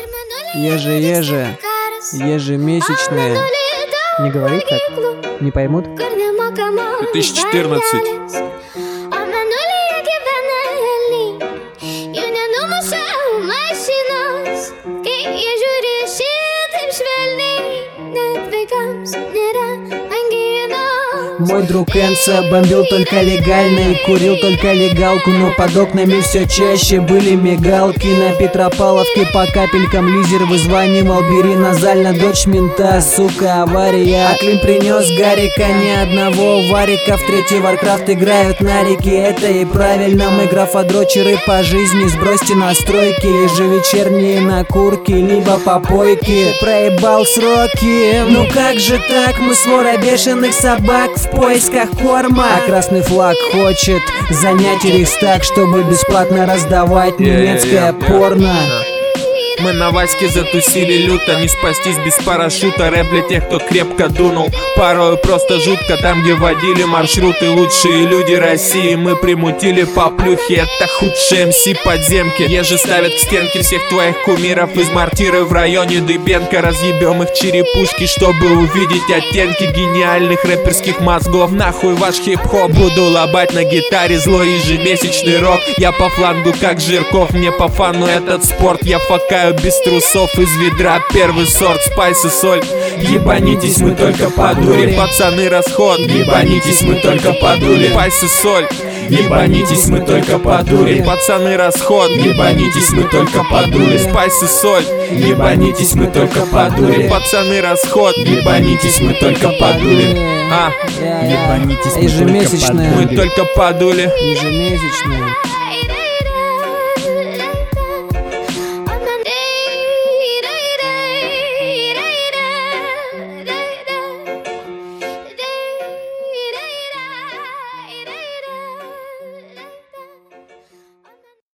Ежемесячные. Не говори так, не поймут. 2014. Мой друг Энса бомбил только легально и курил только легалку, но под окнами все чаще были мигалки. На Петропавловке по капелькам лизер вызванивал: бери назально, дочь мента, сука, авария. А Клим принес Гарика, ни одного варика. В третий Warcraft играют на реке, это и правильно. Мы графодрочеры по жизни, сбросьте настройки. Ежевечерние накурки, либо попойки. Проебал сроки, ну как же так? Мы свора бешеных собак в поисках корма. А красный флаг хочет занять Рейхстаг, чтобы бесплатно раздавать немецкое порно. Мы на Ваське затусили люто, не спастись без парашюта. Рэп для тех, кто крепко дунул. Порою просто жутко, там где водили маршруты лучшие люди России. Мы примутили по плюхе, это худшие МС подземки. Еже ставят к стенке всех твоих кумиров из мортиры в районе Дыбенко. Разъебем их черепушки, чтобы увидеть оттенки гениальных рэперских мозгов. Нахуй ваш хип-хоп, буду лобать на гитаре злой ежемесячный рок. Я по флангу как Жирков, мне по фану этот спорт. Я факаю без трусов из ведра, первый сорт, спайс и соль. Ебанитесь, мы только по дуре. Пацаны, расход. Ебанитесь, мы только по дуре. Спайс и соль. Ебанитесь, мы только по дуре. Пацаны, расход. Ебанитесь, мы только по дуре. Спайс и соль. Ебанитесь, мы только по дуре. Пацаны, расход. Ебанитесь, мы только по дуре. Ежемесячные. Мы только по дуре. Ежемесячные.